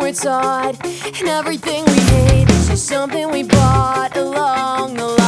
we're taught, and everything we hate is just something we bought along the line.